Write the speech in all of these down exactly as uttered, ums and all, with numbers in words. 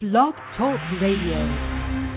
Blog Talk Radio.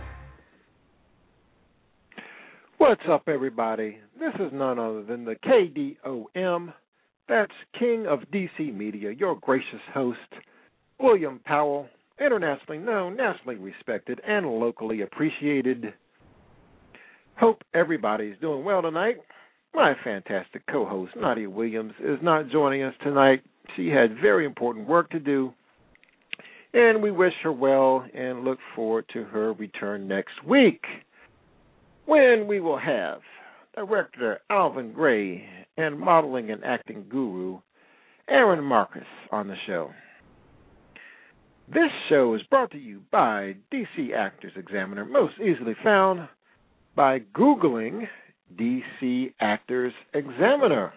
What's up, everybody? This is none other than the K D O M. That's King of D C Media, your gracious host, William Powell, internationally known, nationally respected, and locally appreciated. Hope everybody's doing well tonight. My fantastic co-host, Nadia Williams, is not joining us tonight. She had very important work to do, and we wish her well and look forward to her return next week, when we will have director Alvin Gray and modeling and acting guru Aaron Marcus on the show. This show is brought to you by D C Actors Examiner, most easily found by Googling D C Actors Examiner.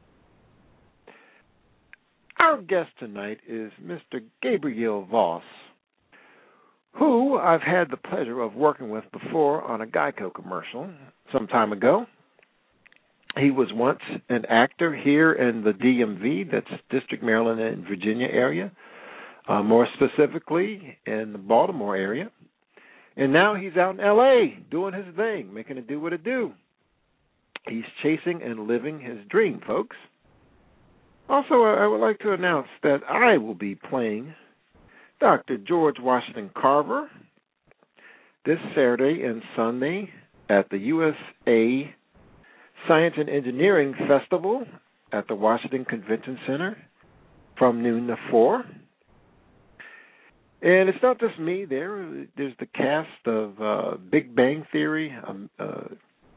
Our guest tonight is Mister Gabriel Voss, who I've had the pleasure of working with before on a Geico commercial some time ago. He was once an actor here in the D M V, that's District, Maryland, and Virginia area, uh, more specifically in the Baltimore area. And now he's out in L A doing his thing, making it do what it do. He's chasing and living his dream, folks. Also, I would like to announce that I will be playing Doctor George Washington Carver this Saturday and Sunday at the U S A Science and Engineering Festival at the Washington Convention Center from noon to four. And it's not just me there. There's the cast of uh, Big Bang Theory. Um, uh,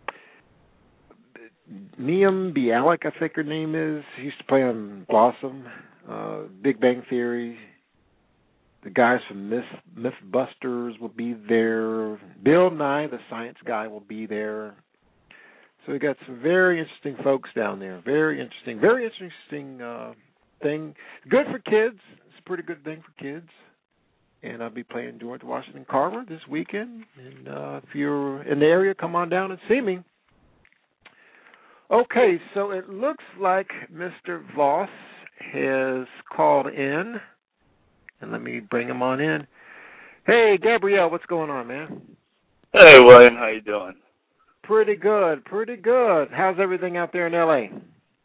Neum Bialik, I think her name is. She used to play on Blossom, uh, Big Bang Theory. The guys from Myth, Mythbusters will be there. Bill Nye, the science guy, will be there. So we got some very interesting folks down there. Very interesting. Very interesting uh, thing. Good for kids. It's a pretty good thing for kids. And I'll be playing George Washington Carver this weekend. And uh, if you're in the area, come on down and see me. Okay, so it looks like Mister Voss has called in. And let me bring him on in. Hey, Gabrielle, what's going on, man? Hey, William, how you doing? Pretty good, pretty good. How's everything out there in L A?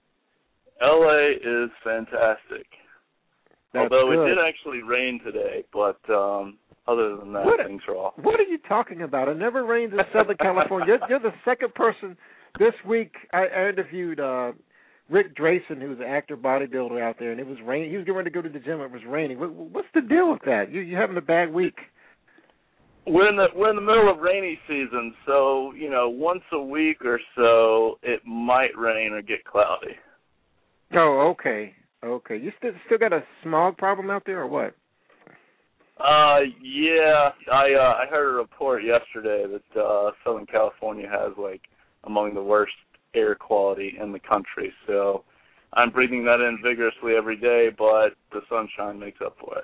L A is fantastic. That's Although good. It did actually rain today, but um, other than that, what, things are off. What are you talking about? It never rains in Southern California. You're, you're the second person this week. I, I interviewed uh, Rick Drayson, who's an actor bodybuilder out there, and it was raining. He was getting ready to go to the gym. It was raining. What, what's the deal with that? You, you're having a bad week. We're in the we're in the middle of rainy season, so you know, once a week or so, it might rain or get cloudy. Oh, okay, okay. You still still got a smog problem out there, or what? Uh, yeah. I uh, I heard a report yesterday that uh, Southern California has like among the worst air quality in the country. So I'm breathing that in vigorously every day, but the sunshine makes up for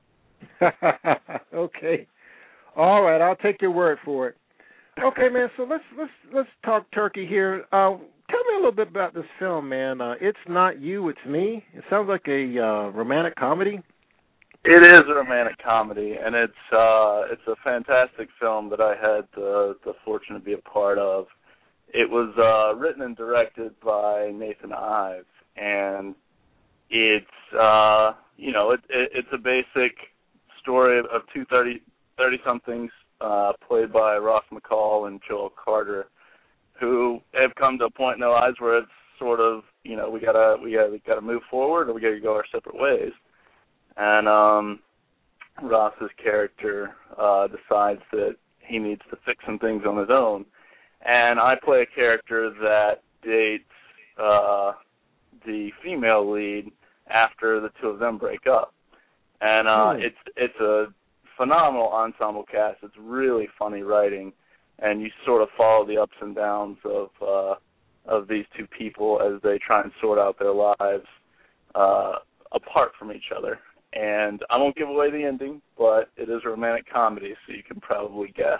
it. Okay. All right, I'll take your word for it. Okay, man. So let's let's let's talk turkey here. Uh, tell me a little bit about this film, man. Uh, It's Not You, It's Me. It sounds like a uh, romantic comedy. It is a romantic comedy, and it's uh, it's a fantastic film that I had the, the fortune to be a part of. It was uh, written and directed by Nathan Ives, and it's uh, you know it, it, it's a basic story of two thirty. thirty-somethings uh, played by Ross McCall and Joel Carter, who have come to a point in their lives where it's sort of, you know, we gotta we gotta, we gotta move forward or we gotta go our separate ways. And um, Ross's character uh, decides that he needs to fix some things on his own. And I play a character that dates uh, the female lead after the two of them break up. And uh, mm. it's it's a phenomenal ensemble cast. It's really funny writing, and you sort of follow the ups and downs of uh, of these two people as they try and sort out their lives uh, apart from each other. And I won't give away the ending, but it is a romantic comedy, so you can probably guess.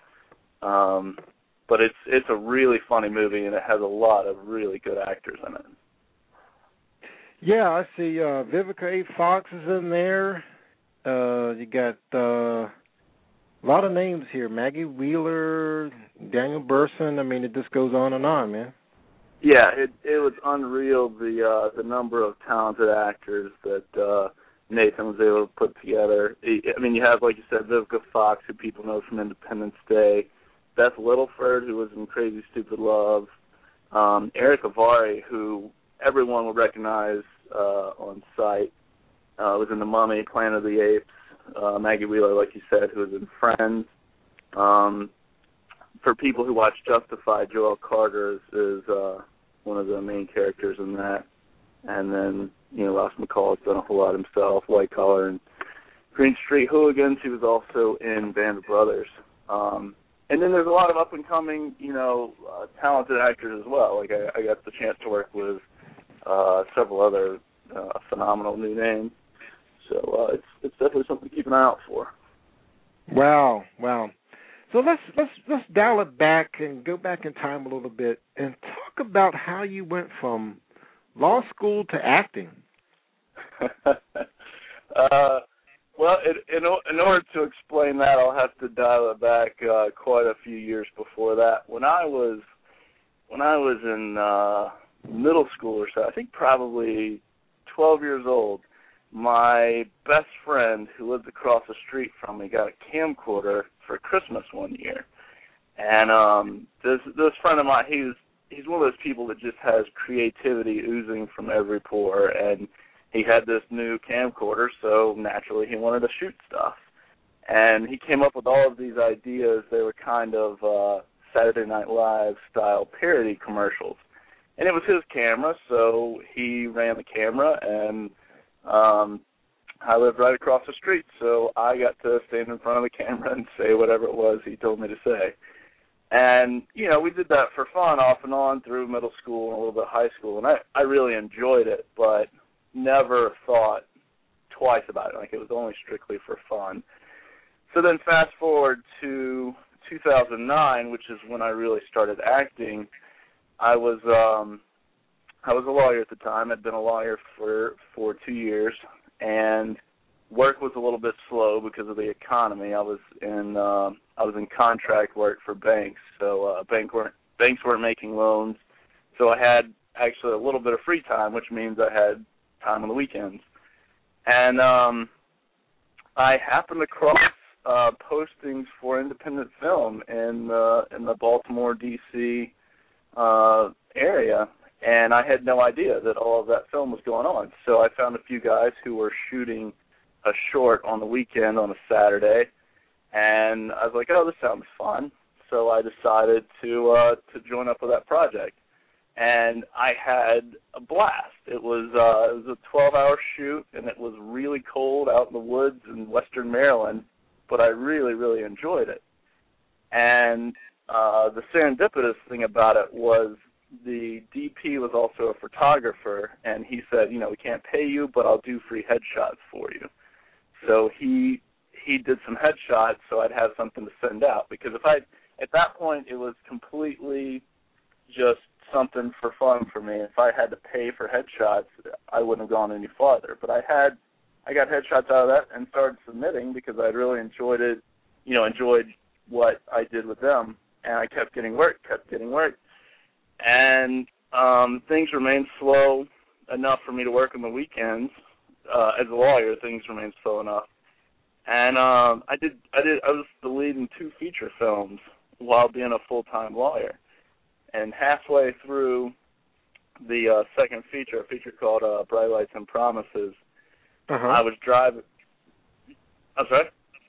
Um, but it's it's a really funny movie, and it has a lot of really good actors in it. Yeah, I see uh, Vivica A. Fox is in there. Uh, you got uh, a lot of names here: Maggie Wheeler, Daniel Burson. I mean, it just goes on and on, man. Yeah, it it was unreal the uh, the number of talented actors that uh, Nathan was able to put together. I mean, you have, like you said, Vivica Fox, who people know from Independence Day, Beth Littleford, who was in Crazy Stupid Love, um, Eric Avari, who everyone would recognize uh, on sight, uh, was in The Mummy, Planet of the Apes, uh, Maggie Wheeler, like you said, who was in Friends. Um, for people who watch Justified, Joel Carter is, is uh, one of the main characters in that. And then, you know, Ross McCall has done a whole lot himself, White Collar and Green Street Hooligans. He was also in Band of Brothers. Um, and then there's a lot of up-and-coming, you know, uh, talented actors as well. Like, I, I got the chance to work with uh, several other uh, phenomenal new names. So uh, it's it's definitely something to keep an eye out for. Wow, wow. So let's let's let's dial it back and go back in time a little bit and talk about how you went from law school to acting. uh, well, in, in in order to explain that, I'll have to dial it back uh, quite a few years before that. When I was when I was in uh, middle school or so, I think probably twelve years old, my best friend who lived across the street from me got a camcorder for Christmas one year. And um, this this friend of mine, he's he's one of those people that just has creativity oozing from every pore, and he had this new camcorder, so naturally he wanted to shoot stuff. And he came up with all of these ideas. They were kind of uh, Saturday Night Live style parody commercials. And it was his camera, so he ran the camera, and um, I lived right across the street, so I got to stand in front of the camera and say whatever it was he told me to say. And, you know, we did that for fun off and on through middle school and a little bit of high school, and I, I really enjoyed it, but never thought twice about it. Like, it was only strictly for fun. So then fast forward to two thousand nine, which is when I really started acting. I was um, I was a lawyer at the time. I'd been a lawyer for, for two years, and work was a little bit slow because of the economy. I was in uh, I was in contract work for banks, so uh, bank weren't, banks weren't making loans. So I had actually a little bit of free time, which means I had time on the weekends. And um, I happened across uh, postings for independent film in uh, in the Baltimore, D C uh, area, and I had no idea that all of that film was going on. So I found a few guys who were shooting a short on the weekend on a Saturday, and I was like, oh, this sounds fun. So I decided to uh, to join up with that project, and I had a blast. It was uh, it was a twelve-hour shoot, and it was really cold out in the woods in western Maryland, but I really, really enjoyed it. And uh, the serendipitous thing about it was the D P was also a photographer, and he said, you know, we can't pay you, but I'll do free headshots for you. So he he did some headshots so I'd have something to send out, because if I at that point it was completely just something for fun for me. If I had to pay for headshots, I wouldn't have gone any farther. But I had I got headshots out of that and started submitting because I really enjoyed it, you know, enjoyed what I did with them, and I kept getting work, kept getting work. And um, things remained slow enough for me to work on the weekends. Uh, as a lawyer, things remained slow enough. And um, I did, I did, I was the lead in two feature films while being a full-time lawyer. And halfway through the uh, second feature, a feature called uh, Bright Lights and Promises, uh-huh. I was driving. I'm sorry?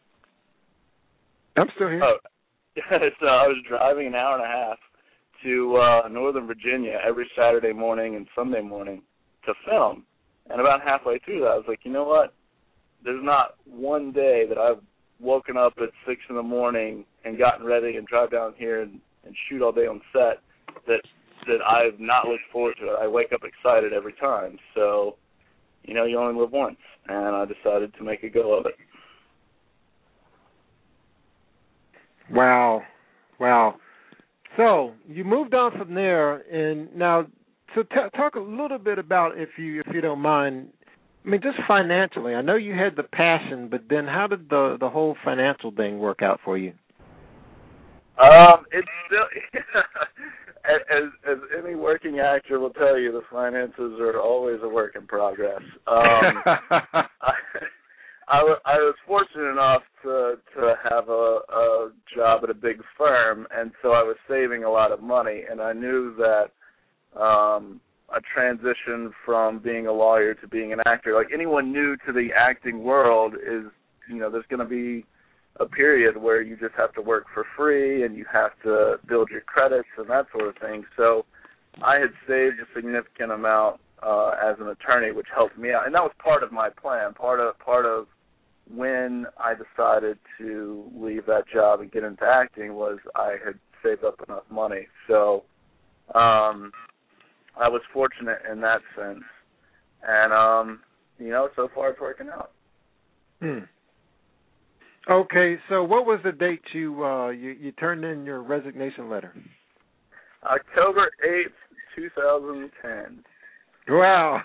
I'm still here. Oh, so I was driving an hour and a half to uh, Northern Virginia every Saturday morning and Sunday morning to film. And about halfway through that, I was like, you know what? There's not one day that I've woken up at six in the morning and gotten ready and drive down here and, and shoot all day on set that that I've not looked forward to it. I wake up excited every time. So, you know, you only live once. And I decided to make a go of it. Wow. Wow. So you moved on from there, and now, so t- talk a little bit about, if you if you don't mind, I mean, just financially. I know you had the passion, but then how did the the whole financial thing work out for you? Um, it's still, as as any working actor will tell you, the finances are always a work in progress. Um, I, I, I was fortunate enough to to have a, a job at a big firm, and so I was saving a lot of money, and I knew that um, a transition from being a lawyer to being an actor, like anyone new to the acting world, is, you know, there's going to be a period where you just have to work for free and you have to build your credits and that sort of thing. So I had saved a significant amount uh, as an attorney, which helped me out, and that was part of my plan. Part of part of when I decided to leave that job and get into acting was I had saved up enough money. So um, I was fortunate in that sense, and um, you know, so far it's working out. Hmm. Okay, so what was the date you, uh, you you turned in your resignation letter? October eighth, two thousand ten. Wow.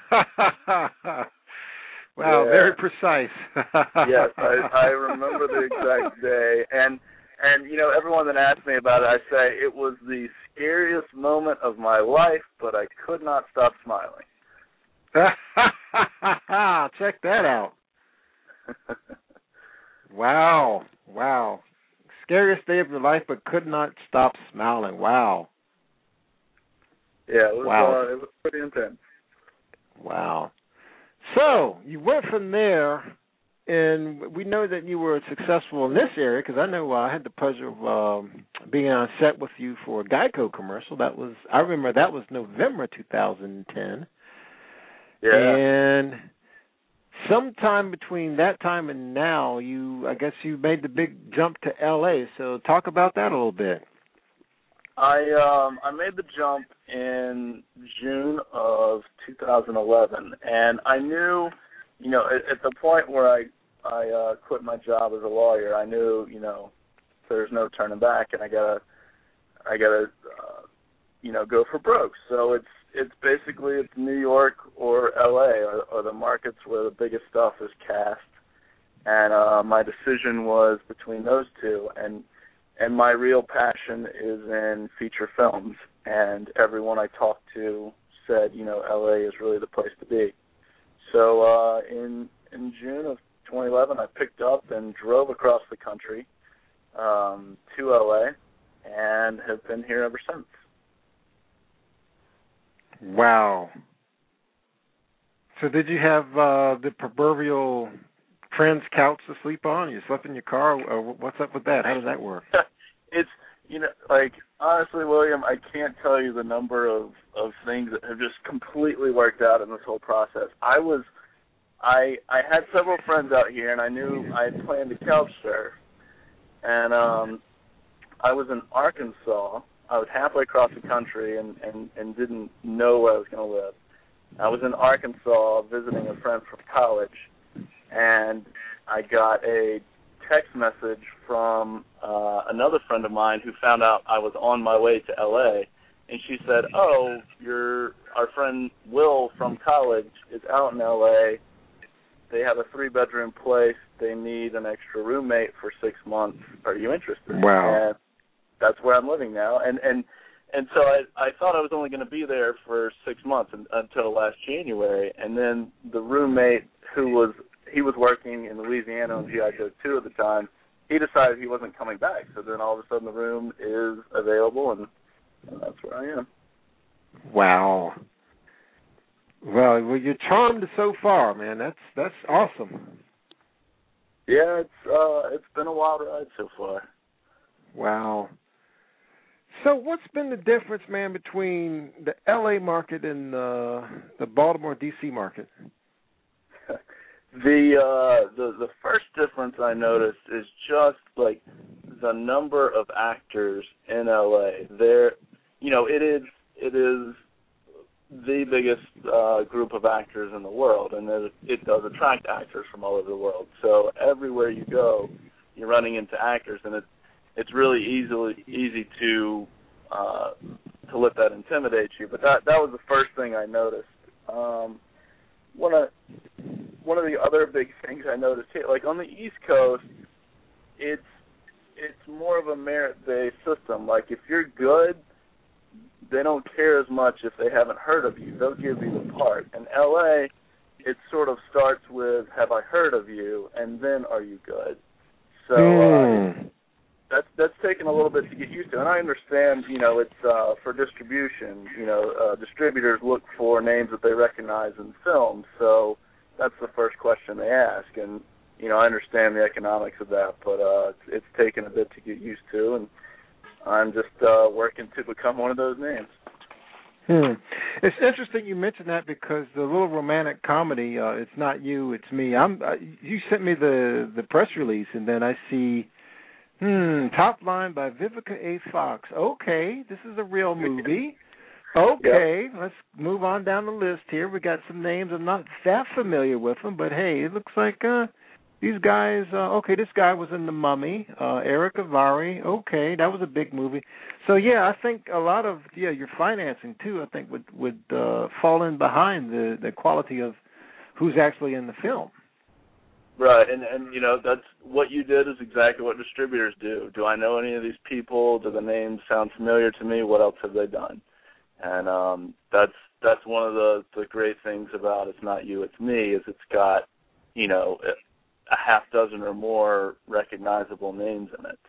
Wow, yeah. very precise. Yes, I, I remember the exact day. And, and, you know, everyone that asks me about it, I say it was the scariest moment of my life, but I could not stop smiling. Check that out. Wow, wow. Scariest day of your life, but could not stop smiling. Wow. Yeah, it was, wow. uh, it was pretty intense. Wow. So, you went from there, and we know that you were successful in this area, because I know uh, I had the pleasure of um, being on set with you for a Geico commercial. That was, I remember that was November two thousand ten. Yeah. And sometime between that time and now, you, I guess you made the big jump to L A. So talk about that a little bit. I um I made the jump in June of two thousand eleven, and I knew, you know, at, at the point where I I uh, quit my job as a lawyer, I knew, you know, there's no turning back, and I gotta I gotta uh, you know, go for broke. So it's it's basically it's New York or L A or, or the markets where the biggest stuff is cast, and uh, my decision was between those two, and and my real passion is in feature films, and everyone I talked to said, you know, L A is really the place to be. So uh, in in June of twenty eleven, I picked up and drove across the country um, to L A, and have been here ever since. Wow. So did you have uh, the proverbial friend's couch to sleep on? You slept in your car? Or what's up with that? How does that work? It's, you know, like, honestly, William, I can't tell you the number of, of things that have just completely worked out in this whole process. I was, I I had several friends out here, and I knew I had planned to couch surf. And um, I was in Arkansas. I was halfway across the country and, and, and didn't know where I was going to live. I was in Arkansas visiting a friend from college, and I got a text message from uh, another friend of mine who found out I was on my way to L A, and she said, oh, your our friend Will from college is out in L A. They have a three-bedroom place. They need an extra roommate for six months. Are you interested? Wow. And that's where I'm living now. And and, and so I, I thought I was only going to be there for six months and, until last January. And then the roommate who was, he was working in Louisiana on G I Joe two at the time, he decided he wasn't coming back. So then all of a sudden the room is available, and, and that's where I am. Wow. Well, well, you're charmed so far, man. That's that's awesome. Yeah, it's uh, it's been a wild ride so far. Wow. So what's been the difference, man, between the L A market and uh, the Baltimore, D C market? the uh, the the first difference I noticed is just like the number of actors in L A. There, you know, it is it is the biggest uh, group of actors in the world, and it, it does attract actors from all over the world. So everywhere you go, you're running into actors, and it's it's really easily easy to uh, to let that intimidate you. But that that was the first thing I noticed. Um, when I one of the other big things I noticed here, like on the East Coast, it's it's more of a merit-based system. Like if you're good, they don't care as much if they haven't heard of you. They'll give you the part. In L A, it sort of starts with, have I heard of you, and then are you good? So mm. uh, that's that's taken a little bit to get used to. And I understand, you know, it's uh, for distribution. You know, uh, distributors look for names that they recognize in films. So that's the first question they ask. And, you know, I understand the economics of that, but uh, it's, it's taken a bit to get used to. And I'm just uh, working to become one of those names. Hmm. It's interesting you mentioned that because the little romantic comedy, uh, It's Not You, It's Me. I'm. Uh, you sent me the, the press release, and then I see, hmm, top line by Vivica A. Fox. Okay, this is a real movie. Okay, yep. Let's move on down the list here. We got some names. I'm not that familiar with them, but hey, it looks like uh, these guys. Uh, okay, this guy was in The Mummy. Uh, Eric Avari. Okay, that was a big movie. So yeah, I think a lot of yeah your financing too. I think would would uh, fall in behind the, the quality of who's actually in the film. Right, and and you know that's what you did is exactly what distributors do. Do I know any of these people? Do the names sound familiar to me? What else have they done? And um, that's that's one of the, the great things about It's Not You, It's Me is it's got you know a half dozen or more recognizable names in it.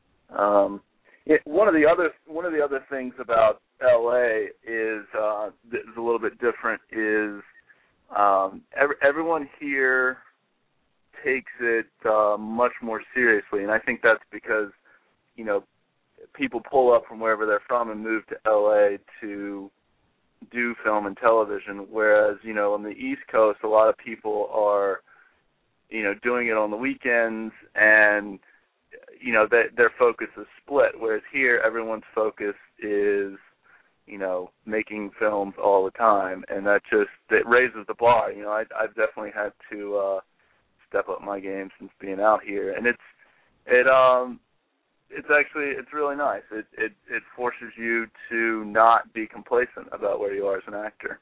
Um, It, one of the other one of the other things about L A is uh, that is a little bit different. Is um, every, everyone here takes it uh, much more seriously, and I think that's because you know people pull up from wherever they're from and move to L A to do film and television. Whereas you know on the East Coast, a lot of people are you know doing it on the weekends and you know, that their focus is split, whereas here everyone's focus is, you know, making films all the time, and that just, it raises the bar. You know, I, I've definitely had to uh, step up my game since being out here, and it's, it, um, it's actually, it's really nice. It, it, it forces you to not be complacent about where you are as an actor.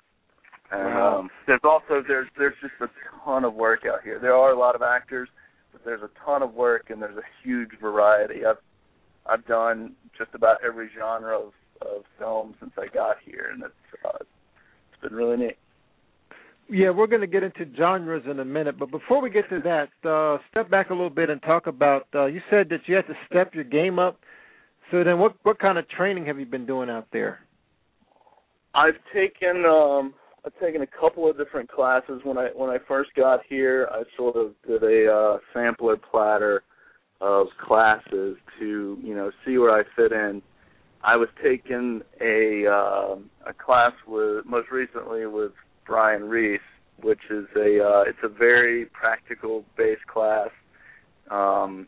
And wow. um, there's also, there's, there's just a ton of work out here. There are a lot of actors, but there's a ton of work and there's a huge variety. I've I've done just about every genre of, of film since I got here, and it's uh, it's been really neat. Yeah, we're going to get into genres in a minute, but before we get to that, uh, step back a little bit and talk about. Uh, you said that you had to step your game up. So then, what what kind of training have you been doing out there? I've taken. Um, I've taken a couple of different classes. When I when I first got here, I sort of did a uh, sampler platter of classes to you know see where I fit in. I was taking a uh, a class with most recently with Brian Reese, which is a uh, it's a very practical based class. Um,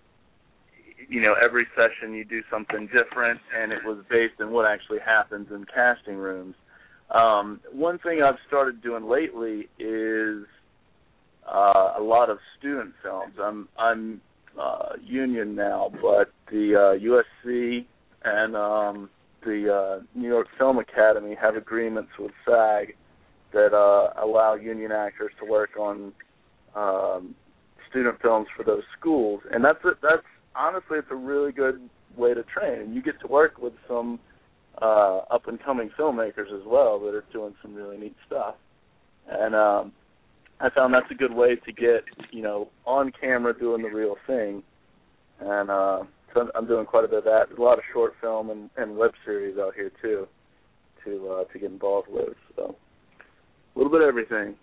you know, every session you do something different, and it was based on what actually happens in casting rooms. Um, one thing I've started doing lately is uh, a lot of student films. I'm I'm uh, union now, but the uh, U S C and um, the uh, New York Film Academy have agreements with SAG that uh, allow union actors to work on um, student films for those schools, and that's a, that's honestly it's a really good way to train. You get to work with some Uh, up-and-coming filmmakers as well that are doing some really neat stuff. And um, I found that's a good way to get, you know, on camera doing the real thing. And uh, so I'm doing quite a bit of that. There's a lot of short film and, and web series out here, too, to uh, to get involved with. So a little bit of everything.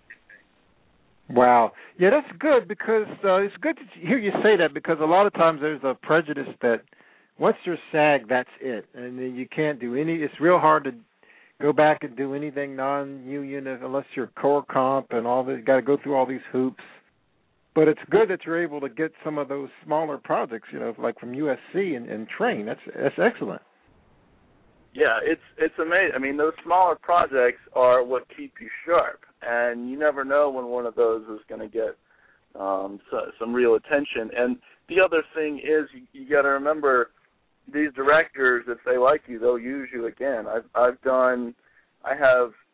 Wow. Yeah, that's good because uh, it's good to hear you say that because a lot of times there's a prejudice that once you're SAG, that's it, and then you can't do any. It's real hard to go back and do anything non-union unless you're core comp and all this. You got to go through all these hoops. But it's good that you're able to get some of those smaller projects, you know, like from U S C and, and train. That's that's excellent. Yeah, it's it's amazing. I mean, those smaller projects are what keep you sharp, and you never know when one of those is going to get um, so, some real attention. And the other thing is, you, you got to remember. These directors, if they like you, they'll use you again. I've I've done, I have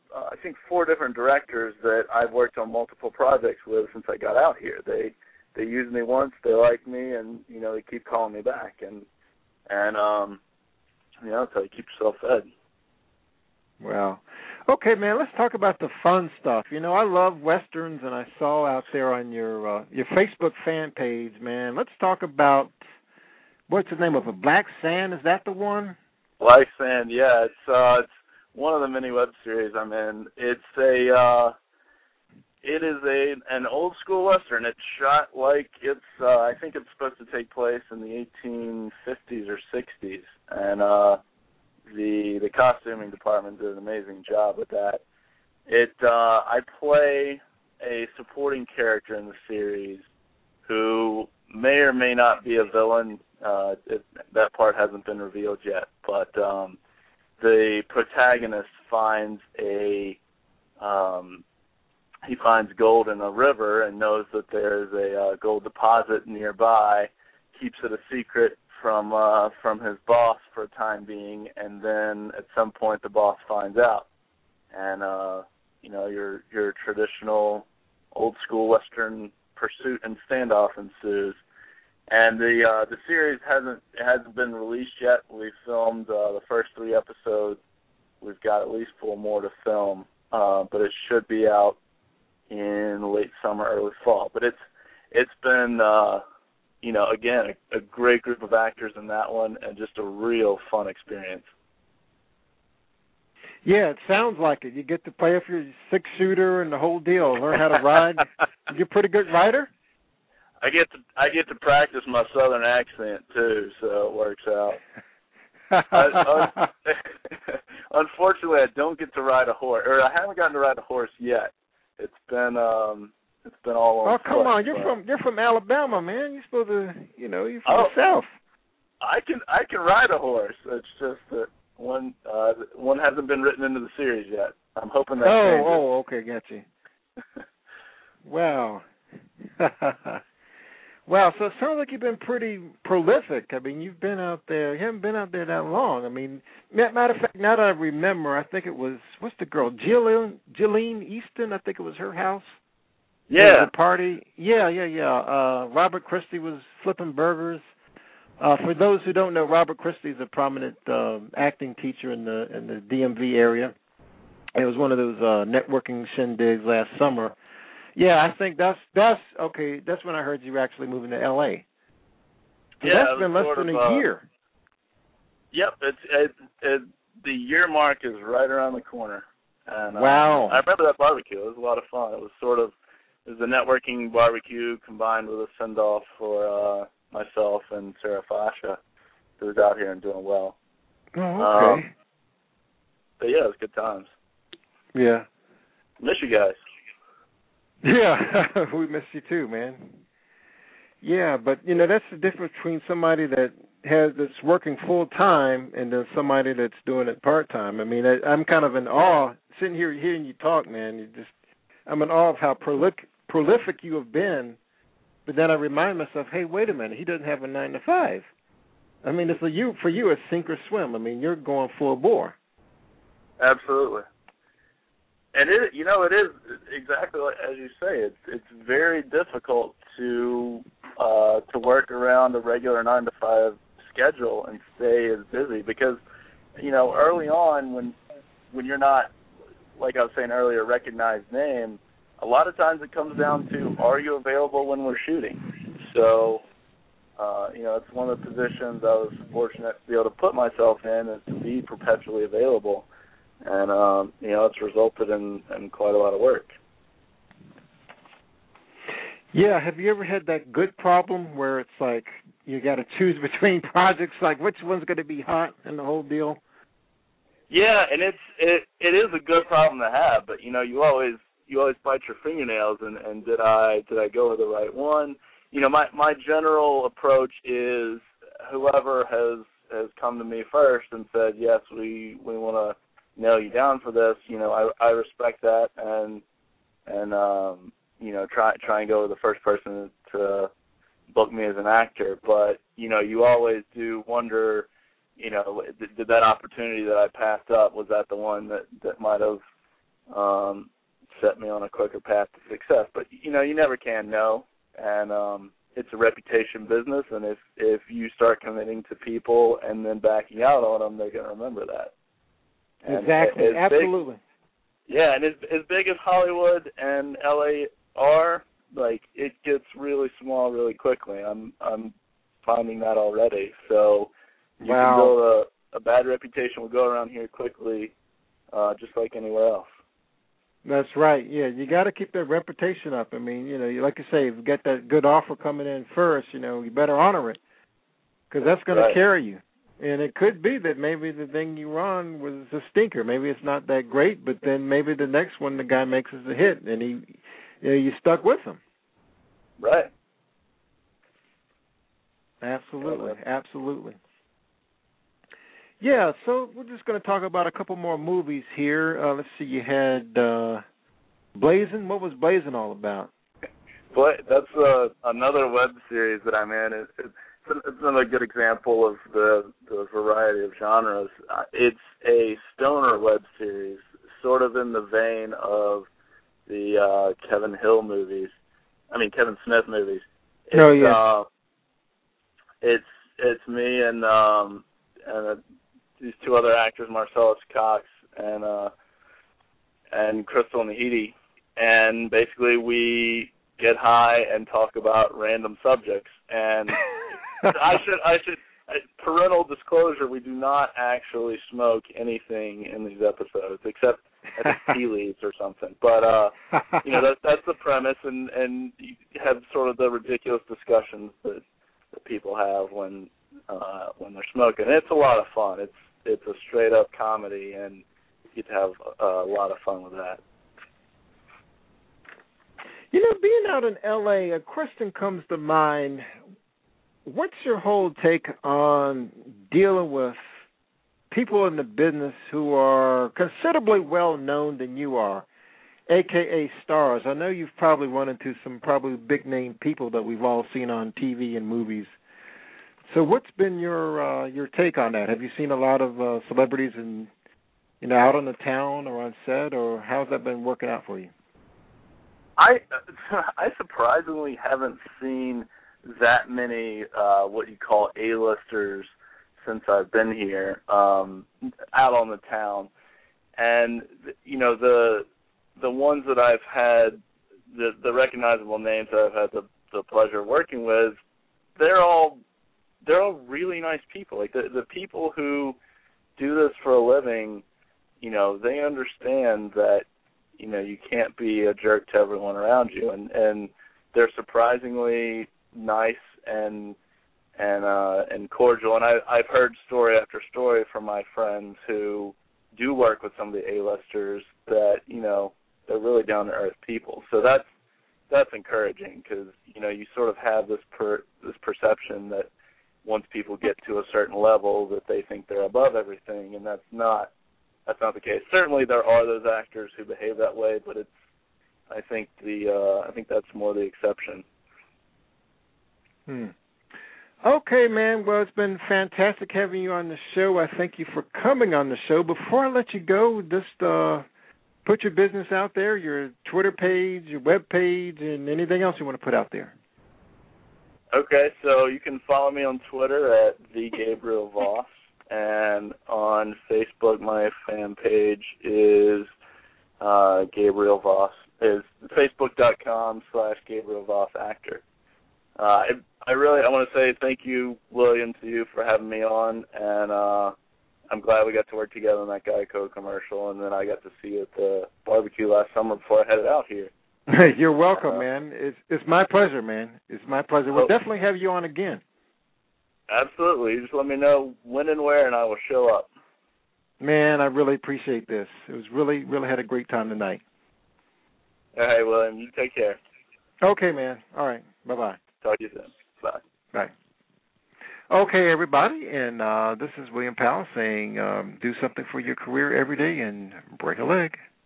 uh, I think, four different directors that I've worked on multiple projects with since I got out here. They they used me once, they like me, and you know they keep calling me back, and and um, you know, that's how you keep yourself fed. Well, okay, man. Let's talk about the fun stuff. You know, I love westerns, and I saw out there on your uh, your Facebook fan page, man. Let's talk about what's the name of it? Black Sand? Is that the one? Black Sand, yeah. It's uh, it's one of the mini web series I'm in. It's a uh, it is a an old school western. It's shot like it's uh, I think it's supposed to take place in the eighteen fifties or sixties, and uh. The the costuming department did an amazing job with that. It uh, I play a supporting character in the series who may or may not be a villain. Uh, it, that part hasn't been revealed yet. But um, the protagonist finds a um, he finds gold in a river and knows that there's a uh, gold deposit nearby. Keeps it a secret from uh, from his boss for a time being, and then at some point the boss finds out, and uh, you know your your traditional old school western pursuit and standoff ensues. And the uh, the series hasn't it hasn't been released yet. We filmed uh, the first three episodes. We've got at least four more to film, uh, but it should be out in late summer, early fall. But it's it's been uh, you know, again, a, a great group of actors in that one, and just a real fun experience. Yeah, it sounds like it. You get to play with your six-shooter and the whole deal, learn how to ride. You're a pretty good rider? I get to I get to practice my southern accent, too, so it works out. I, I, unfortunately, I don't get to ride a horse, or I haven't gotten to ride a horse yet. It's been... um. It's been all on. Oh, come foot, on! You're from you're from Alabama, man. You're supposed to, you know, you're from oh, the South. I can I can ride a horse. It's just that one uh, one hasn't been written into the series yet. I'm hoping that. Oh, changes. oh, okay, got you. Wow. Wow. So it sounds like you've been pretty prolific. I mean, you've been out there. You haven't been out there that long. I mean, matter of fact, now that I remember, I think it was what's the girl, Jillian Jillian Easton. I think it was her house. Yeah. The party. Yeah, yeah, yeah. Uh, Robert Christie was flipping burgers. Uh, for those who don't know, Robert Christie is a prominent uh, acting teacher in the in the D M V area. It was one of those uh, networking shindigs last summer. Yeah, I think that's that's okay. That's when I heard you were actually moving to L A. So yeah, that's been less than of, a uh, year. Yep, it's it, it, the year mark is right around the corner. And, uh, wow! I remember that barbecue. It was a lot of fun. It was sort of It was a networking barbecue combined with a send-off for uh, myself and Sarah Fasha, who's out here and doing well. Oh, okay. Um, but, yeah, it was good times. Yeah. Miss you guys. Yeah, we miss you too, man. Yeah, but, you know, that's the difference between somebody that has that's working full-time and then somebody that's doing it part-time. I mean, I, I'm kind of in awe, sitting here hearing you talk, man. You just, I'm in awe of how prolific, prolific you have been, but then I remind myself, hey, wait a minute, he doesn't have a nine to five. I mean, it's a, you for you, it's sink or swim. I mean, you're going full bore. Absolutely. And it, you know, it is exactly like, as you say. It's it's very difficult to uh, to work around a regular nine to five schedule and stay as busy because, you know, early on when when you're not, like I was saying earlier, a recognized name, a lot of times it comes down to, are you available when we're shooting? So, uh, you know, it's one of the positions I was fortunate to be able to put myself in, is to be perpetually available. And, um, you know, it's resulted in, in quite a lot of work. Yeah, have you ever had that good problem where it's like you got to choose between projects, like which one's going to be hot and the whole deal? Yeah, and it's it it is a good problem to have, but you know, you always you always bite your fingernails and, and did I did I go with the right one? You know, my, my general approach is whoever has has come to me first and said, yes, we, we want to nail you down for this, you know, I I respect that and and um you know, try try and go with the first person to book me as an actor. But, you know, you always do wonder, you know, did, did that opportunity that I passed up, was that the one that, that might have um, set me on a quicker path to success. But, you know, you never can know. And um, it's a reputation business, and if, if you start committing to people and then backing out on them, they're going to remember that. And exactly, as absolutely. Big, yeah, and as, as big as Hollywood and L A are, like, it gets really small really quickly. I'm I'm finding that already. So you wow. can build a, a bad reputation will go around here quickly, uh, just like anywhere else. That's right. Yeah, you got to keep that reputation up. I mean, you know, you like you say, if you get that good offer coming in first, you know, you better honor it because that's going right. to carry you. And it could be that maybe the thing you run was a stinker. Maybe it's not that great, but then maybe the next one the guy makes is a hit, and he, you know, you stuck with him. Right. Absolutely, absolutely. Yeah, so we're just going to talk about a couple more movies here. Uh, let's see, you had uh, Blazing. What was Blazing all about? But that's uh, another web series that I'm in. It, it, it's another good example of the, the variety of genres. Uh, it's a stoner web series, sort of in the vein of the uh, Kevin Hill movies. I mean, Kevin Smith movies. It's, oh, yeah. Uh, it's it's me and um, and uh, these two other actors, Marcellus Cox and uh, and Crystal Nahidi, and basically we get high and talk about random subjects. And I should I should parental disclosure: we do not actually smoke anything in these episodes except I think tea leaves or something. But uh, you know that's that's the premise, and and you have sort of the ridiculous discussions that, that people have when uh, when they're smoking. And it's a lot of fun. It's it's a straight up comedy, and you get to have a, a lot of fun with that. You know, being out in L A, a question comes to mind. What's your whole take on dealing with people in the business who are considerably well known than you are, a k a stars? I know you've probably run into some probably big-name people that we've all seen on T V and movies. So what's been your uh, your take on that? Have you seen a lot of uh, celebrities in, you know, out on the town or on set, or how's that been working out for you? I I surprisingly haven't seen that many uh, what you call A-listers since I've been here, um, out on the town. And, you know, the the ones that I've had, the, the recognizable names that I've had the, the pleasure of working with, they're all they're all really nice people. Like, the, the people who do this for a living, you know, they understand that, you know, you can't be a jerk to everyone around you. And, and they're surprisingly nice and and uh, and cordial. And I, I've heard story after story from my friends who do work with some of the A-listers that, you know, they're really down-to-earth people. So that's that's encouraging because, you know, you sort of have this per, this perception that once people get to a certain level that they think they're above everything, and that's not that's not the case. Certainly there are those actors who behave that way, but it's I think the uh, I think that's more the exception. Hmm. Okay, man. Well, it's been fantastic having you on the show. I thank you for coming on the show. Before I let you go, just uh, put your business out there, your Twitter page, your web page, and anything else you want to put out there. Okay, so you can follow me on Twitter at the Gabriel Voss, and on Facebook my fan page is uh, Gabriel Voss. Is facebook.com slash Gabriel Voss actor. Uh, I, I really I want to say thank you, William, to you for having me on, and uh, I'm glad we got to work together on that Geico commercial, and then I got to see you at the barbecue last summer before I headed out here. You're welcome, uh, man. It's it's my pleasure, man. It's my pleasure. We'll definitely have you on again. Absolutely. You just let me know when and where, and I will show up. Man, I really appreciate this. It was really, really had a great time tonight. All right, William. You take care. Okay, man. All right. Bye-bye. Talk to you soon. Bye. Bye. Okay, everybody, and uh, this is William Powell saying um, do something for your career every day and break a leg.